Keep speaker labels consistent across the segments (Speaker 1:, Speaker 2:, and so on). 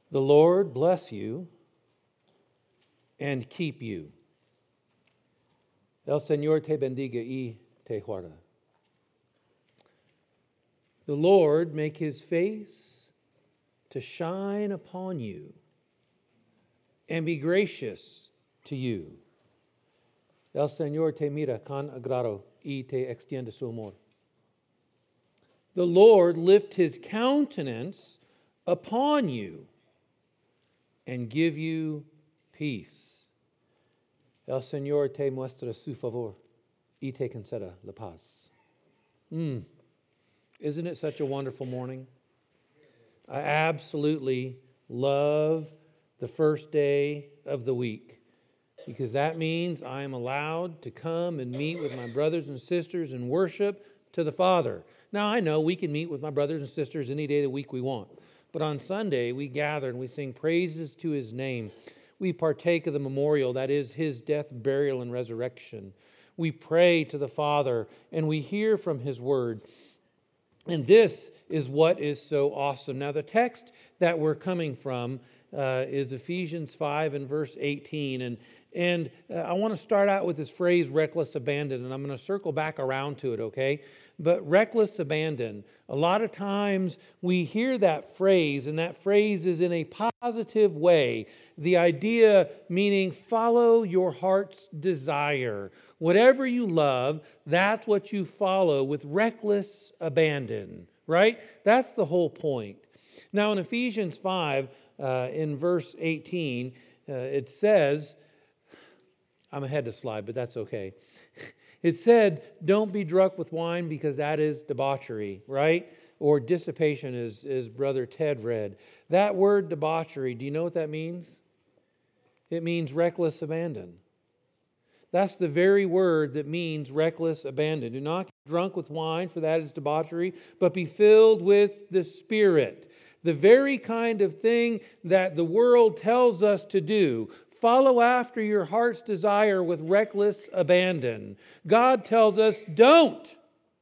Speaker 1: The Lord bless you and keep you. El Señor te bendiga y te guarda. The Lord make His face to shine upon you and be gracious to you. El Señor te mira con agrado y te extiende su amor. The Lord lift His countenance upon you and give you peace. El Señor te muestra su favor y te conceda la paz. Isn't it such a wonderful morning? I absolutely love the first day of the week because that means I am allowed to come and meet with my brothers and sisters and worship to the Father. Now, I know we can meet with my brothers and sisters any day of the week we want. But on Sunday, we gather and we sing praises to His name. We partake of the memorial, that is His death, burial, and resurrection. We pray to the Father and we hear from His Word. And this is what is so awesome. Now, the text that we're coming from is Ephesians 5 and verse 18. And I want to start out with this phrase, reckless abandon, and I'm going to circle back around to it, okay? But reckless abandon, a lot of times we hear that phrase, and that phrase is in a positive way. The idea meaning follow your heart's desire. Whatever you love, that's what you follow with reckless abandon, right? That's the whole point. Now in Ephesians 5, in verse 18, it says, I'm ahead of the slide, but that's okay. It said, don't be drunk with wine because that is debauchery, right? Or dissipation, as Brother Ted read. That word debauchery, do you know what that means? It means reckless abandon. That's the very word that means reckless abandon. Do not get drunk with wine, for that is debauchery, but be filled with the Spirit. The very kind of thing that the world tells us to do. Follow after your heart's desire with reckless abandon. God tells us, don't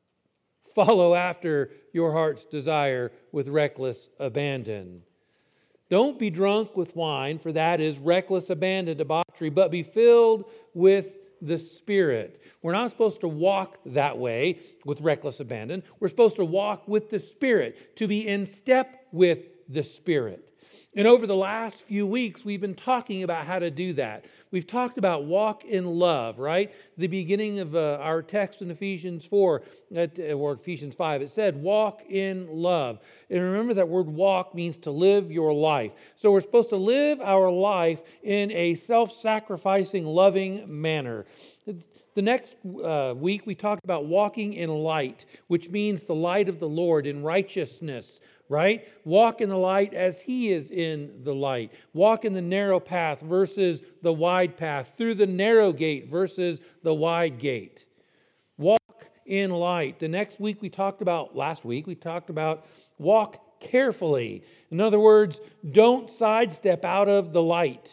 Speaker 1: follow after your heart's desire with reckless abandon. Don't be drunk with wine, for that is reckless abandon, debauchery, but be filled with the Spirit. We're not supposed to walk that way with reckless abandon. We're supposed to walk with the Spirit, to be in step with the Spirit. And over the last few weeks, we've been talking about how to do that. We've talked about walk in love, right? The beginning of our text in Ephesians 4, or Ephesians 5, it said, walk in love. And remember that word walk means to live your life. So we're supposed to live our life in a self-sacrificing, loving manner. The next week, we talked about walking in light, which means the light of the Lord in righteousness, right? Walk in the light as He is in the light. Walk in the narrow path versus the wide path. Through the narrow gate versus the wide gate. Walk in light. The next week last week we talked about walk carefully. In other words, don't sidestep out of the light.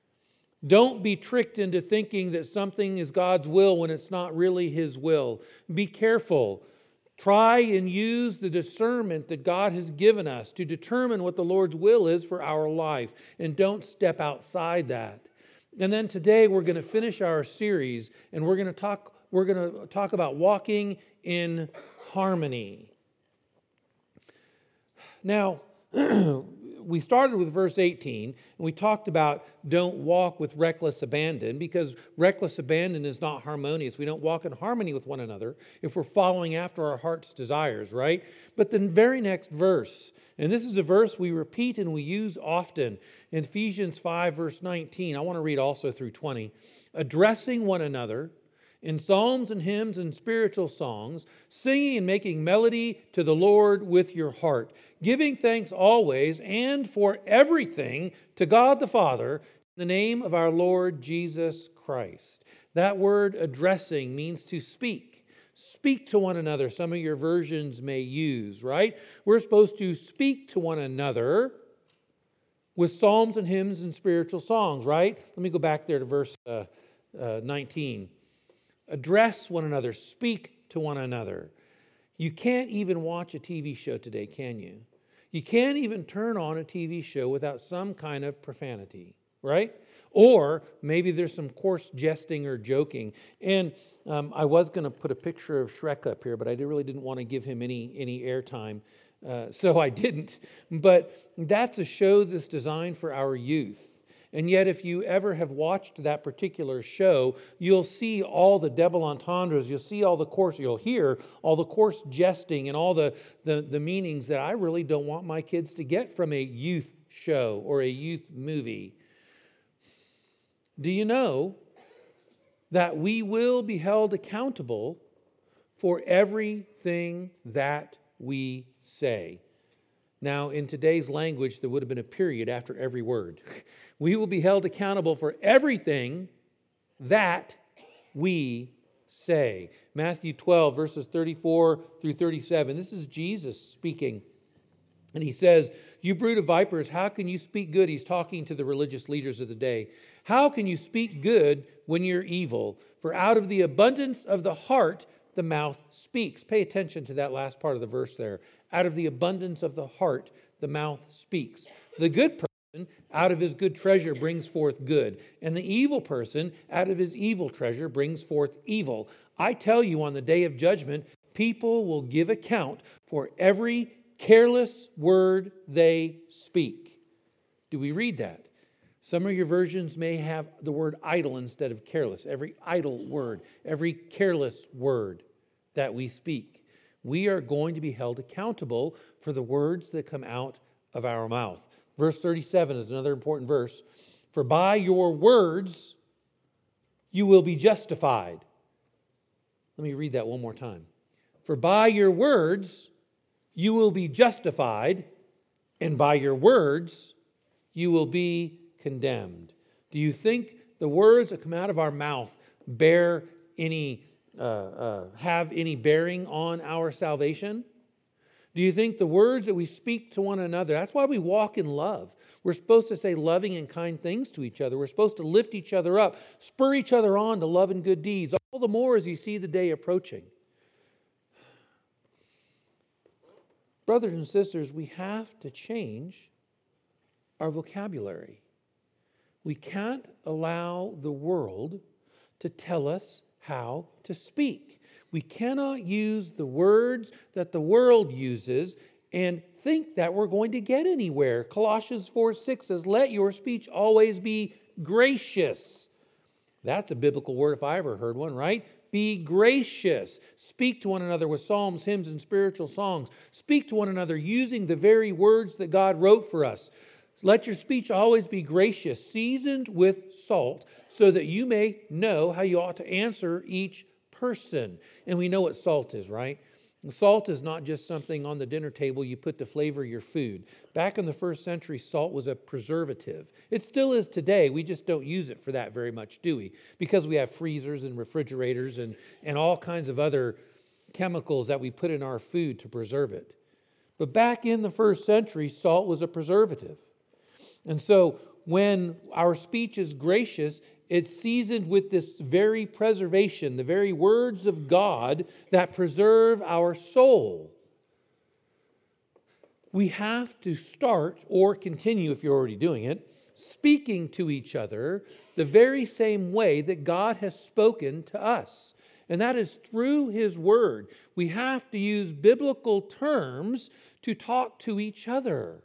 Speaker 1: Don't be tricked into thinking that something is God's will when it's not really His will. Be careful. Try and use the discernment that God has given us to determine what the Lord's will is for our life. And don't step outside that. And then today we're going to finish our series and we're going to talk about walking in harmony. Now, we started with verse 18, and we talked about don't walk with reckless abandon, because reckless abandon is not harmonious. We don't walk in harmony with one another if we're following after our heart's desires, right? But the very next verse, and this is a verse we repeat and we use often, in Ephesians 5, verse 19. I want to read also through 20. Addressing one another in psalms and hymns and spiritual songs, singing and making melody to the Lord with your heart, giving thanks always and for everything to God the Father in the name of our Lord Jesus Christ. That word addressing means to speak. Speak to one another, some of your versions may use, right? We're supposed to speak to one another with psalms and hymns and spiritual songs, right? Let me go back there to verse 19. Address one another. Speak to one another. You can't even watch a TV show today, can you? You can't even turn on a TV show without some kind of profanity, right? Or maybe there's some coarse jesting or joking. And I was going to put a picture of Shrek up here, but I really didn't want to give him any airtime, so I didn't. But that's a show that's designed for our youth. And yet, if you ever have watched that particular show, you'll see all the double entendres, you'll hear all the coarse jesting and all the meanings that I really don't want my kids to get from a youth show or a youth movie. Do you know that we will be held accountable for everything that we say? Now, in today's language, there would have been a period after every word. We will be held accountable for everything that we say. Matthew 12, verses 34 through 37. This is Jesus speaking. And he says, "You brood of vipers, how can you speak good?" He's talking to the religious leaders of the day. "How can you speak good when you're evil? For out of the abundance of the heart, the mouth speaks." Pay attention to that last part of the verse there. Out of the abundance of the heart, the mouth speaks. The good person, out of his good treasure, brings forth good. And the evil person, out of his evil treasure, brings forth evil. I tell you, on the day of judgment, people will give account for every careless word they speak. Do we read that? Some of your versions may have the word idle instead of careless. Every idle word, every careless word that we speak. We are going to be held accountable for the words that come out of our mouth. Verse 37 is another important verse. "For by your words you will be justified." Let me read that one more time. "For by your words you will be justified, and by your words you will be condemned." Do you think the words that come out of our mouth have any bearing on our salvation? Do you think the words that we speak to one another, that's why we walk in love. We're supposed to say loving and kind things to each other. We're supposed to lift each other up, spur each other on to love and good deeds, all the more as you see the day approaching. Brothers and sisters, we have to change our vocabulary. We can't allow the world to tell us how to speak. We cannot use the words that the world uses and think that we're going to get anywhere. Colossians 4:6 says, "Let your speech always be gracious." That's a biblical word if I ever heard one, right? Be gracious. Speak to one another with psalms, hymns, and spiritual songs. Speak to one another using the very words that God wrote for us. Let your speech always be gracious, seasoned with salt, so that you may know how you ought to answer each person. And we know what salt is, right? Salt is not just something on the dinner table you put to flavor your food. Back in the first century, salt was a preservative. It still is today. We just don't use it for that very much, do we? Because we have freezers and refrigerators and all kinds of other chemicals that we put in our food to preserve it. But back in the first century, salt was a preservative. And so when our speech is gracious, it's seasoned with this very preservation, the very words of God that preserve our soul. We have to start, or continue if you're already doing it, speaking to each other the very same way that God has spoken to us. And that is through His Word. We have to use biblical terms to talk to each other.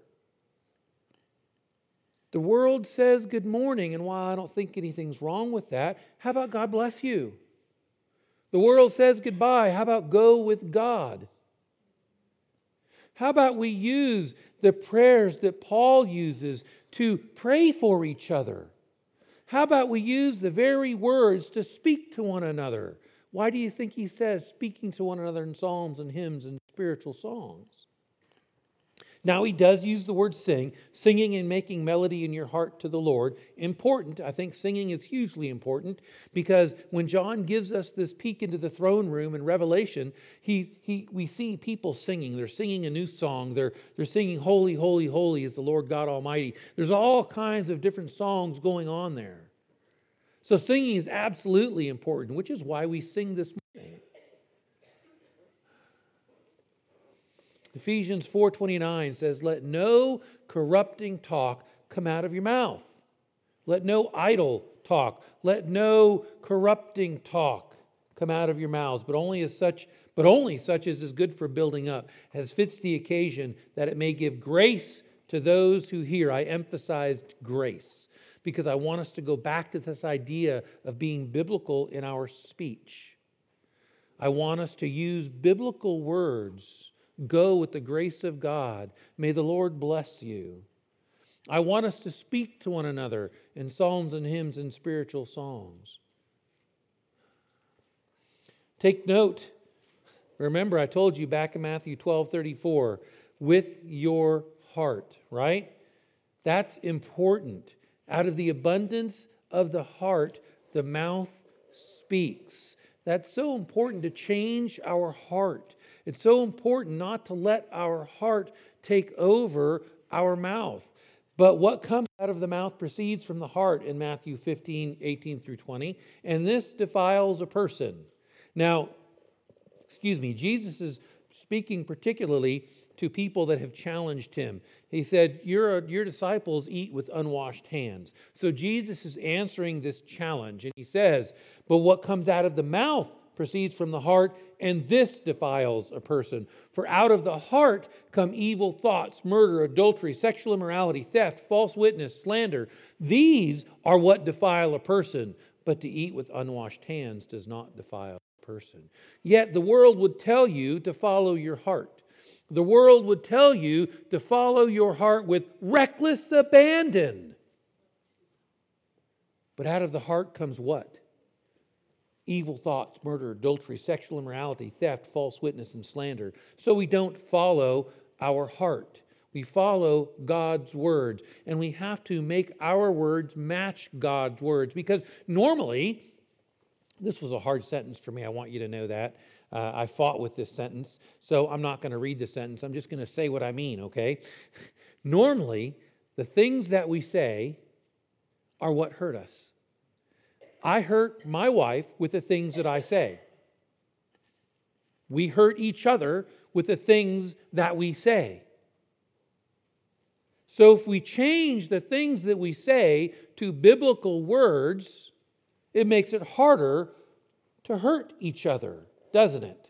Speaker 1: The world says good morning, and while I don't think anything's wrong with that, how about God bless you? The world says goodbye, how about go with God? How about we use the prayers that Paul uses to pray for each other? How about we use the very words to speak to one another? Why do you think he says speaking to one another in psalms and hymns and spiritual songs? Now, he does use the word sing, singing and making melody in your heart to the Lord. Important. I think singing is hugely important because when John gives us this peek into the throne room in Revelation, we see people singing. They're singing a new song. They're singing, "Holy, holy, holy is the Lord God Almighty." There's all kinds of different songs going on there. So singing is absolutely important, which is why we sing this morning. Ephesians 4:29 says, let no corrupting talk come out of your mouth. Let no idle talk. Let no corrupting talk come out of your mouths, but only such as is good for building up, as fits the occasion, that it may give grace to those who hear. I emphasized grace because I want us to go back to this idea of being biblical in our speech. I want us to use biblical words. Go with the grace of God. May the Lord bless you. I want us to speak to one another in psalms and hymns and spiritual songs. Take note. Remember, I told you back in Matthew 12:34, with your heart, right? That's important. Out of the abundance of the heart, the mouth speaks. That's so important to change our heart. It's so important not to let our heart take over our mouth. But what comes out of the mouth proceeds from the heart in Matthew 15:18 through 20, and this defiles a person. Now, Jesus is speaking particularly to people that have challenged him. He said, your disciples eat with unwashed hands. So Jesus is answering this challenge, and he says, but what comes out of the mouth proceeds from the heart, and this defiles a person. For out of the heart come evil thoughts, murder, adultery, sexual immorality, theft, false witness, slander. These are what defile a person, but to eat with unwashed hands does not defile a person. Yet the world would tell you to follow your heart. The world would tell you to follow your heart with reckless abandon. But out of the heart comes what? Evil thoughts, murder, adultery, sexual immorality, theft, false witness, and slander. So we don't follow our heart. We follow God's words. And we have to make our words match God's words. Because normally, this was a hard sentence for me. I want you to know that. I fought with this sentence. So I'm not going to read the sentence. I'm just going to say what I mean, okay? Normally, the things that we say are what hurt us. I hurt my wife with the things that I say. We hurt each other with the things that we say. So if we change the things that we say to biblical words, it makes it harder to hurt each other, doesn't it?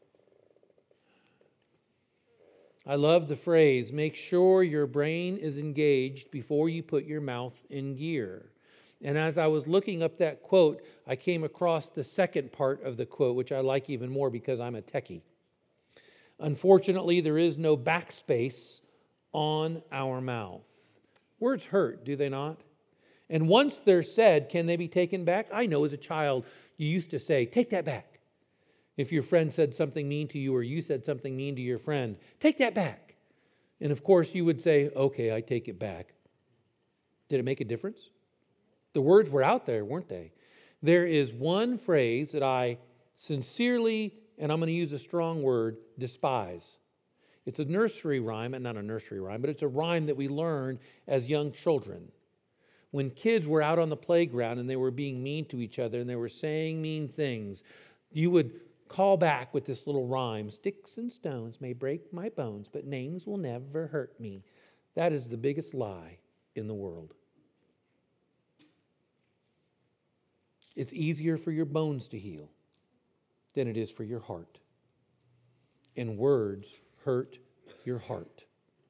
Speaker 1: I love the phrase, make sure your brain is engaged before you put your mouth in gear. And as I was looking up that quote, I came across the second part of the quote, which I like even more because I'm a techie. Unfortunately, there is no backspace on our mouth. Words hurt, do they not? And once they're said, can they be taken back? I know as a child, you used to say, take that back. If your friend said something mean to you or you said something mean to your friend, take that back. And of course, you would say, okay, I take it back. Did it make a difference? The words were out there, weren't they? There is one phrase that I sincerely, and I'm going to use a strong word, despise. It's a nursery rhyme, and not a nursery rhyme, but it's a rhyme that we learned as young children. When kids were out on the playground and they were being mean to each other and they were saying mean things, you would call back with this little rhyme, sticks and stones may break my bones, but names will never hurt me. That is the biggest lie in the world. It's easier for your bones to heal than it is for your heart. And words hurt your heart.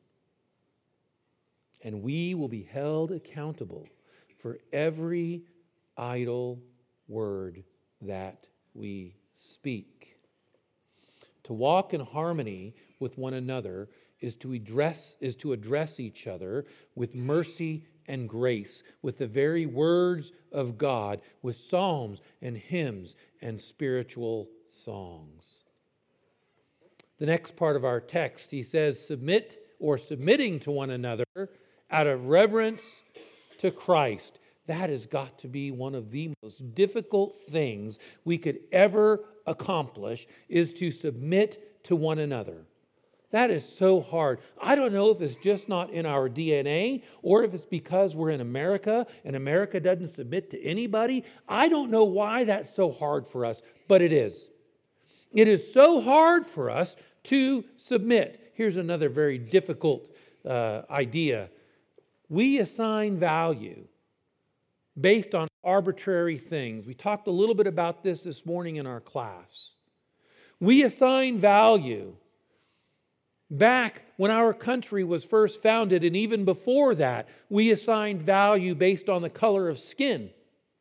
Speaker 1: And we will be held accountable for every idle word that we speak. To walk in harmony with one another is to address each other with mercy and grace, with the very words of God, with psalms and hymns and spiritual songs. The next part of our text, he says, submit or submitting to one another out of reverence to Christ. That has got to be one of the most difficult things we could ever accomplish, is to submit to one another. That is so hard. I don't know if it's just not in our DNA or if it's because we're in America and America doesn't submit to anybody. I don't know why that's so hard for us, but it is. It is so hard for us to submit. here's another very difficult idea. We assign value based on arbitrary things. We talked a little bit about this morning in our class. We assign value back when our country was first founded, and even before that, we assigned value based on the color of skin.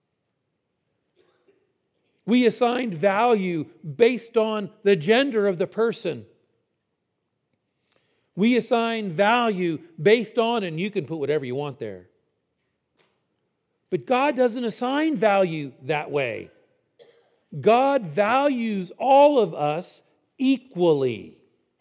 Speaker 1: We assigned value based on the gender of the person. We assign value based on, and you can put whatever you want there. But God doesn't assign value that way. God values all of us equally.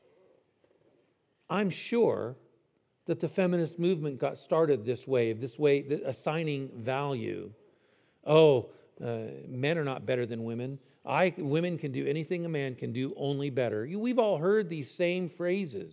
Speaker 1: I'm sure that the feminist movement got started this way, assigning value. Men are not better than women. Women can do anything a man can do, only better. We've all heard these same phrases.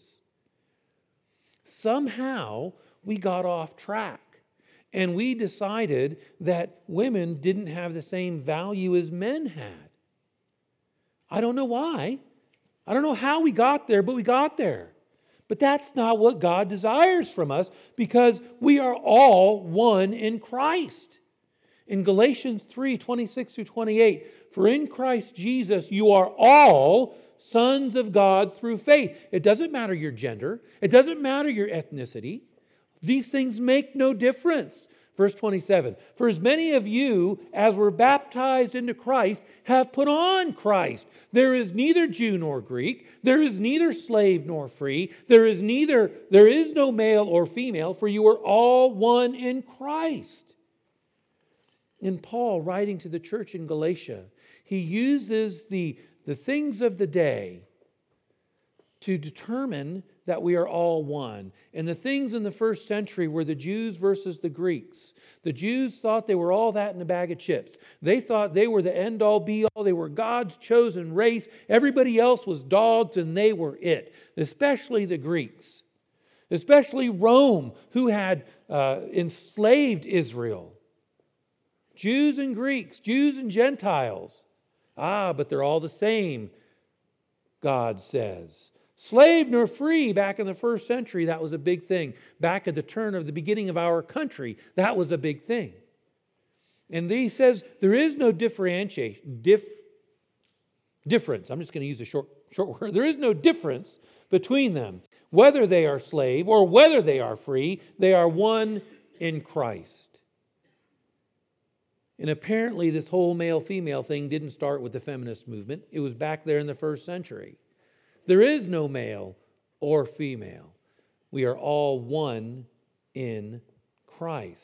Speaker 1: Somehow we got off track and we decided that women didn't have the same value as men had. I don't know why. I don't know how we got there, but we got there. But that's not what God desires from us, because we are all one in Christ. In Galatians 3:26-28, for in Christ Jesus you are all sons of God through faith. It doesn't matter your gender. It doesn't matter your ethnicity. These things make no difference. Verse 27, for as many of you as were baptized into Christ have put on Christ. There is neither Jew nor Greek. There is neither slave nor free. There is no male or female, for you are all one in Christ. In Paul, writing to the church in Galatia, he uses the things of the day to determine that we are all one. And the things in the first century were the Jews versus the Greeks. The Jews thought they were all that in a bag of chips. They thought they were the end-all, be-all. They were God's chosen race. Everybody else was dogs, and they were it. Especially the Greeks. Especially Rome, who had enslaved Israel. Jews and Greeks, Jews and Gentiles. But they're all the same, God says. Slave nor free, back in the first century, that was a big thing. Back at the beginning of our country, that was a big thing. And he says there is no difference. I'm just going to use a short word. There is no difference between them. Whether they are slave or whether they are free, they are one in Christ. And apparently this whole male-female thing didn't start with the feminist movement. It was back there in the first century. There is no male or female. We are all one in Christ.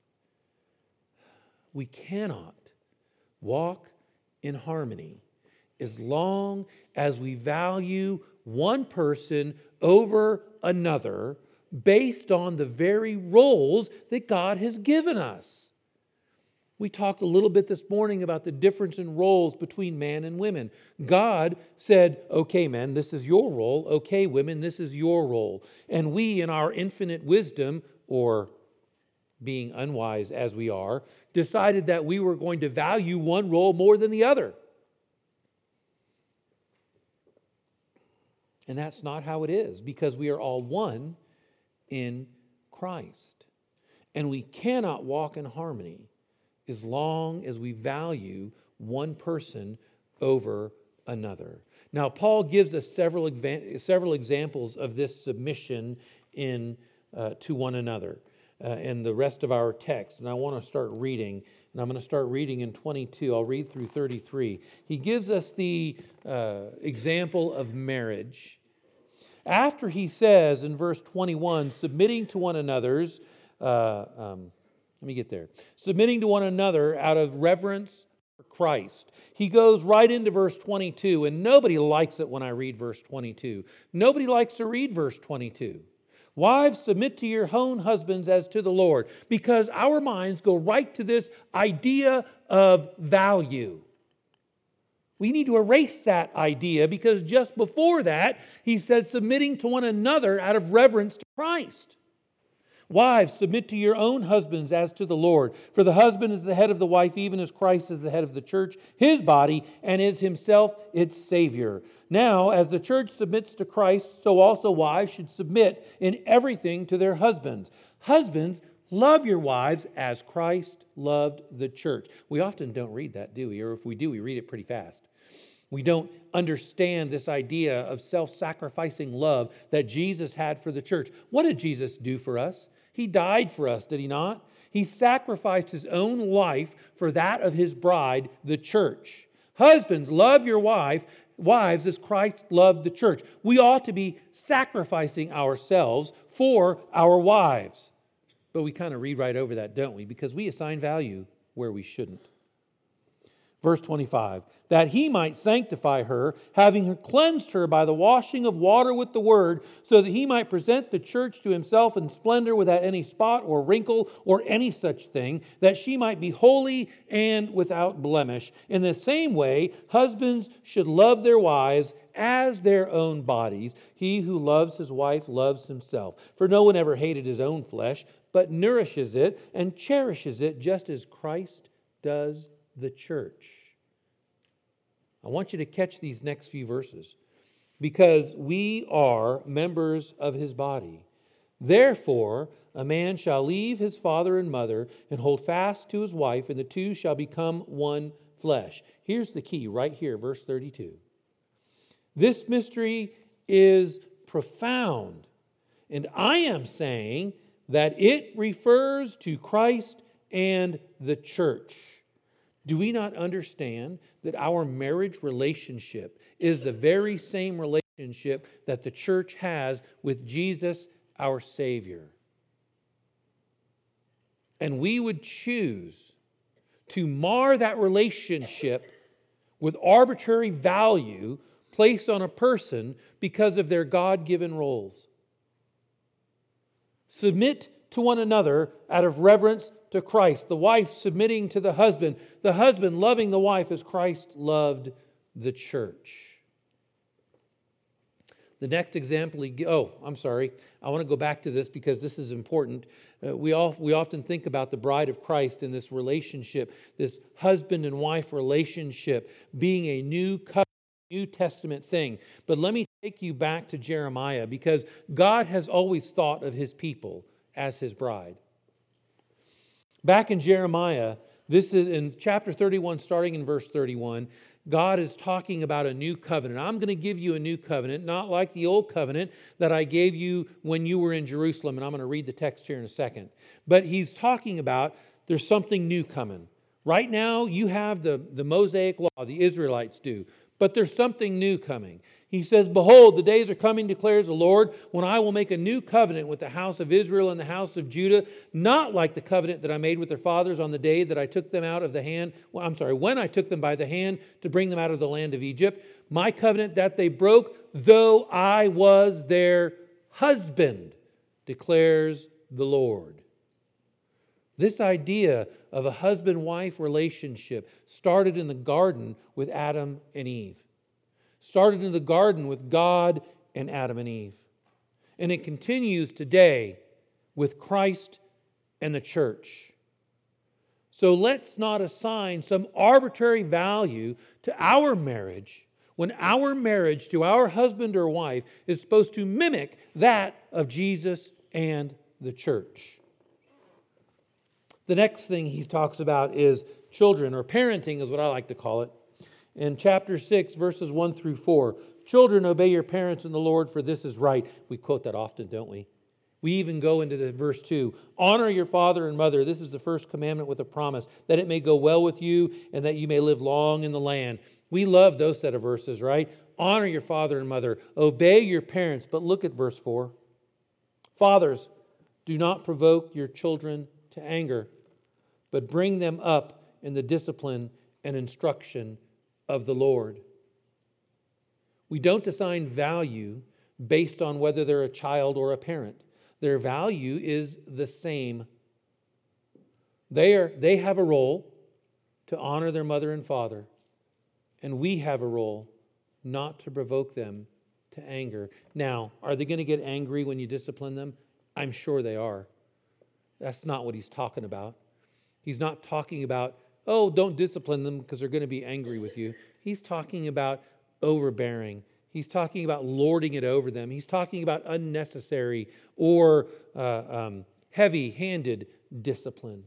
Speaker 1: We cannot walk in harmony as long as we value one person over another based on the very roles that God has given us. We talked a little bit this morning about the difference in roles between man and women. God said, okay, men, this is your role. Okay, women, this is your role. And we, in our infinite wisdom, or being unwise as we are, decided that we were going to value one role more than the other. And that's not how it is, because we are all one in Christ. And we cannot walk in harmony as long as we value one person over another. Now, Paul gives us several examples of this submission to one another in the rest of our text. And I want to start reading, and I'm going to start reading in 22. I'll read through 33. He gives us the example of marriage. After he says in verse 21, submitting to one another's, let me get there. Submitting to one another out of reverence for Christ. He goes right into verse 22, and nobody likes it when I read verse 22. Nobody likes to read verse 22. Wives, submit to your own husbands as to the Lord, because our minds go right to this idea of value. We need to erase that idea, because just before that, he said submitting to one another out of reverence to Christ. Wives, submit to your own husbands as to the Lord. For the husband is the head of the wife, even as Christ is the head of the church, His body, and is Himself its Savior. Now, as the church submits to Christ, so also wives should submit in everything to their husbands. Husbands, love your wives as Christ loved the church. We often don't read that, do we? Or if we do, we read it pretty fast. We don't understand this idea of self-sacrificing love that Jesus had for the church. What did Jesus do for us? He died for us, did He not? He sacrificed His own life for that of His bride, the church. Husbands, love your wives as Christ loved the church. We ought to be sacrificing ourselves for our wives. But we kind of read right over that, don't we? Because we assign value where we shouldn't. Verse 25, that He might sanctify her, having cleansed her by the washing of water with the word, so that He might present the church to Himself in splendor without any spot or wrinkle or any such thing, that she might be holy and without blemish. In the same way, husbands should love their wives as their own bodies. He who loves his wife loves himself. For no one ever hated his own flesh, but nourishes it and cherishes it, just as Christ does the church. I want you to catch these next few verses, because we are members of His body. Therefore, a man shall leave his father and mother and hold fast to his wife, and the two shall become one flesh. Here's the key right here, verse 32. This mystery is profound, and I am saying that it refers to Christ and the church. Do we not understand that our marriage relationship is the very same relationship that the church has with Jesus, our Savior? And we would choose to mar that relationship with arbitrary value placed on a person because of their God-given roles. Submit to one another out of reverence to Christ. The wife submitting to the husband loving the wife as Christ loved the church. The next example, I want to go back to this because this is important. We often think about the bride of Christ in this relationship, this husband and wife relationship being a new covenant, New Testament thing. But let me take you back to Jeremiah, because God has always thought of His people as His bride. Back in Jeremiah, this is in chapter 31, starting in verse 31, God is talking about a new covenant. I'm going to give you a new covenant, not like the old covenant that I gave you when you were in Jerusalem. And I'm going to read the text here in a second. But He's talking about there's something new coming. Right now, you have the Mosaic law, the Israelites do. But there's something new coming. He says, behold, the days are coming, declares the Lord, when I will make a new covenant with the house of Israel and the house of Judah, not like the covenant that I made with their fathers on the day that I took them out of the hand, when I took them by the hand to bring them out of the land of Egypt, my covenant that they broke, though I was their husband, declares the Lord. This idea of a husband-wife relationship started in the garden with Adam and Eve. Started in the garden with God and Adam and Eve. And it continues today with Christ and the church. So let's not assign some arbitrary value to our marriage when our marriage to our husband or wife is supposed to mimic that of Jesus and the church. The next thing he talks about is children, or parenting is what I like to call it. In chapter 6, verses 1 through 4, children, obey your parents in the Lord, for this is right. We quote that often, don't we? We even go into the verse 2. Honor your father and mother. This is the first commandment with a promise, that it may go well with you and that you may live long in the land. We love those set of verses, right? Honor your father and mother. Obey your parents. But look at verse 4. Fathers, do not provoke your children to anger, but bring them up in the discipline and instruction of the Lord. We don't assign value based on whether they're a child or a parent. Their value is the same. They have a role to honor their mother and father, and we have a role not to provoke them to anger. Now, are they going to get angry when you discipline them? I'm sure they are. That's not what he's talking about. He's not talking about, oh, don't discipline them because they're going to be angry with you. He's talking about overbearing. He's talking about lording it over them. He's talking about unnecessary or heavy-handed discipline.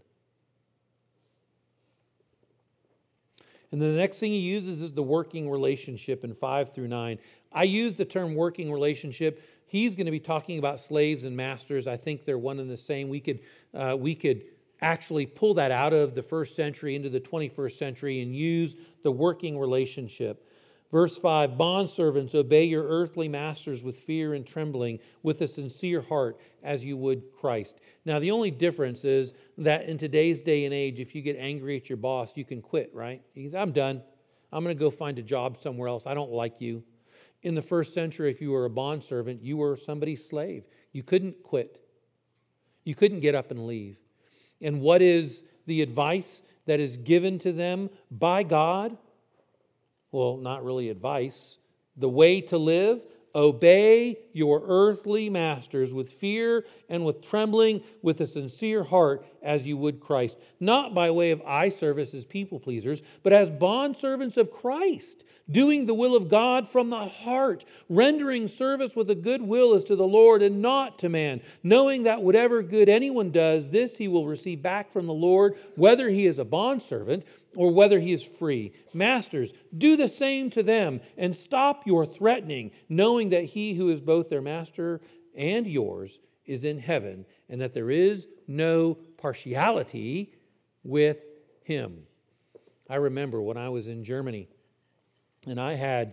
Speaker 1: And then the next thing he uses is the working relationship in 5 through 9. I use the term working relationship. He's going to be talking about slaves and masters. I think they're one and the same. We could actually pull that out of the first century into the 21st century and use the working relationship. Verse 5, bondservants, obey your earthly masters with fear and trembling, with a sincere heart, as you would Christ. Now, the only difference is that in today's day and age, if you get angry at your boss, you can quit, right? You say, I'm done. I'm going to go find a job somewhere else. I don't like you. In the first century, if you were a bondservant, you were somebody's slave. You couldn't quit. You couldn't get up and leave. And what is the advice that is given to them by God? Well, not really advice. The way to live, obey your earthly masters with fear and with trembling, with a sincere heart, as you would Christ. Not by way of eye service as people pleasers, but as bondservants of Christ, doing the will of God from the heart, rendering service with a good will as to the Lord and not to man, knowing that whatever good anyone does, this he will receive back from the Lord, whether he is a bondservant or whether he is free. Masters, do the same to them, and stop your threatening, knowing that he who is both their master and yours is in heaven, and that there is no partiality with him. I remember when I was in Germany, and I had,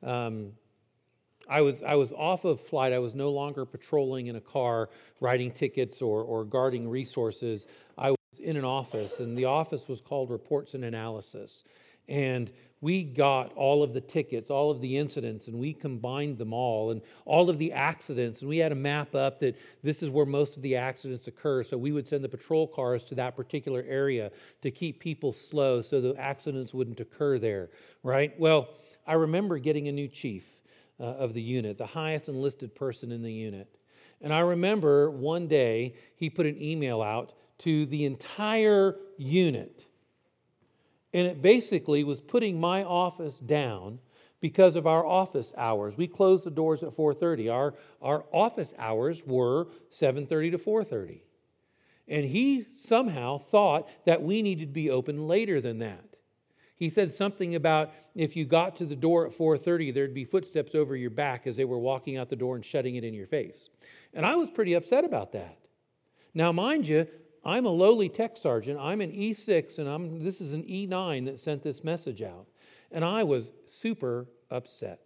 Speaker 1: I was off of flight. I was no longer patrolling in a car, writing tickets or guarding resources. I was in an office, and the office was called Reports and Analysis. And we got all of the tickets, all of the incidents, and we combined them all, and all of the accidents. And we had a map up that this is where most of the accidents occur. So we would send the patrol cars to that particular area to keep people slow so the accidents wouldn't occur there, right? Well, I remember getting a new chief of the unit, the highest enlisted person in the unit. And I remember one day he put an email out to the entire unit. And it basically was putting my office down because of our office hours. We closed the doors at 4:30. Our office hours were 7:30 to 4:30. And he somehow thought that we needed to be open later than that. He said something about if you got to the door at 4:30, there'd be footsteps over your back as they were walking out the door and shutting it in your face. And I was pretty upset about that. Now, mind you, I'm a lowly tech sergeant. I'm an E6, and this is an E9 that sent this message out. And I was super upset.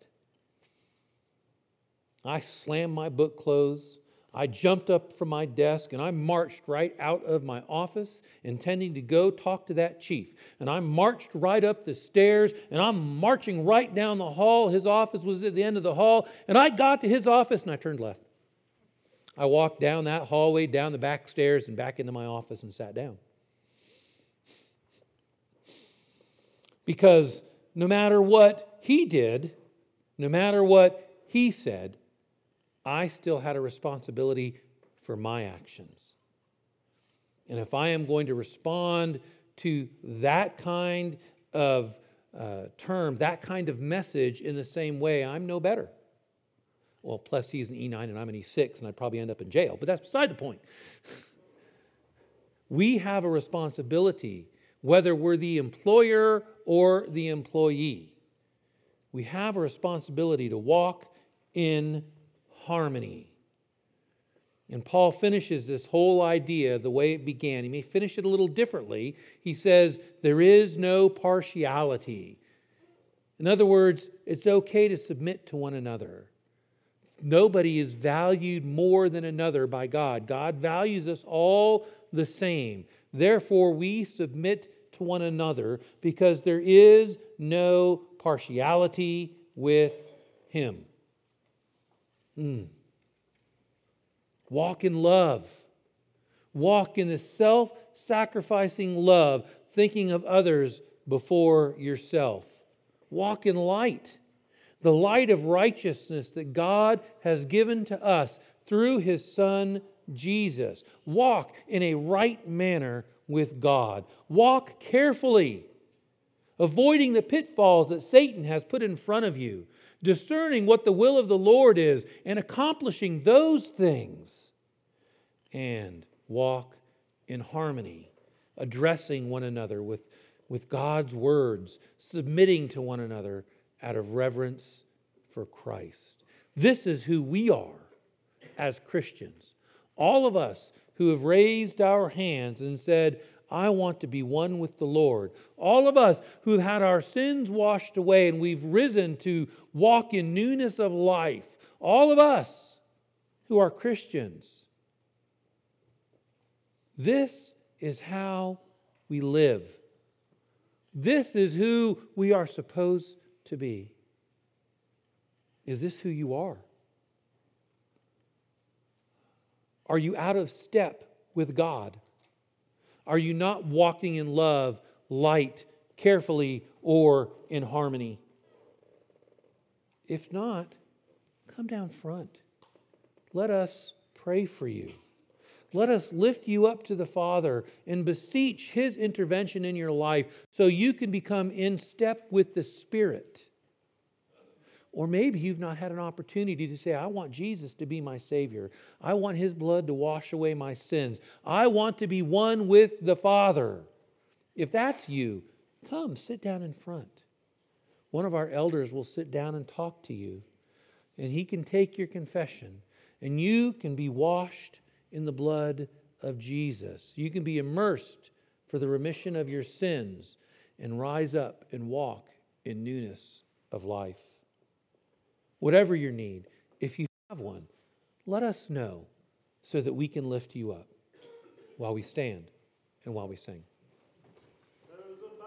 Speaker 1: I slammed my book closed. I jumped up from my desk, and I marched right out of my office, intending to go talk to that chief. And I marched right up the stairs, and I'm marching right down the hall. His office was at the end of the hall, and I got to his office, and I turned left. I walked down that hallway, down the back stairs, and back into my office and sat down. Because no matter what he did, no matter what he said, I still had a responsibility for my actions. And if I am going to respond to that kind of term, that kind of message in the same way, I'm no better. Well, plus he's an E9 and I'm an E6, and I'd probably end up in jail. But that's beside the point. We have a responsibility, whether we're the employer or the employee. We have a responsibility to walk in harmony. And Paul finishes this whole idea the way it began. He may finish it a little differently. He says, there is no partiality. In other words, it's okay to submit to one another. Nobody is valued more than another by God. God values us all the same. Therefore, we submit to one another because there is no partiality with Him. Walk in love. Walk in the self-sacrificing love, thinking of others before yourself. Walk in light. The light of righteousness that God has given to us through His Son, Jesus. Walk in a right manner with God. Walk carefully, avoiding the pitfalls that Satan has put in front of you, discerning what the will of the Lord is, and accomplishing those things. And walk in harmony, addressing one another with God's words, submitting to one another out of reverence for Christ. This is who we are as Christians. All of us who have raised our hands and said, I want to be one with the Lord. All of us who have had our sins washed away and we've risen to walk in newness of life. All of us who are Christians. This is how we live. This is who we are supposed to be. Is this who you are? Are you out of step with God? Are you not walking in love, light, carefully, or in harmony? If not, come down front. Let us pray for you. Let us lift you up to the Father and beseech His intervention in your life so you can become in step with the Spirit. Or maybe you've not had an opportunity to say, I want Jesus to be my Savior. I want His blood to wash away my sins. I want to be one with the Father. If that's you, come sit down in front. One of our elders will sit down and talk to you. And he can take your confession. And you can be washed in the blood of Jesus. You can be immersed for the remission of your sins and rise up and walk in newness of life. Whatever your need, if you have one, let us know so that we can lift you up while we stand and while we sing.